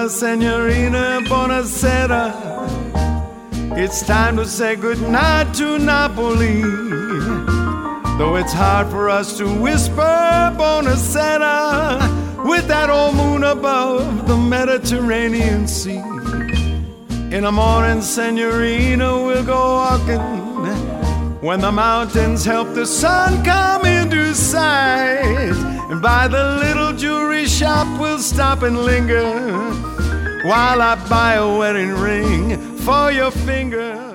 Buona Signorina, buonasera. It's time to say goodnight to Napoli. Though it's hard for us to whisper buonasera with that old moon above the Mediterranean Sea. In the morning, Signorina, we'll go walking when the mountains help the sun come into sight. And by the little jewelry shop we'll stop and linger while I buy a wedding ring for your finger.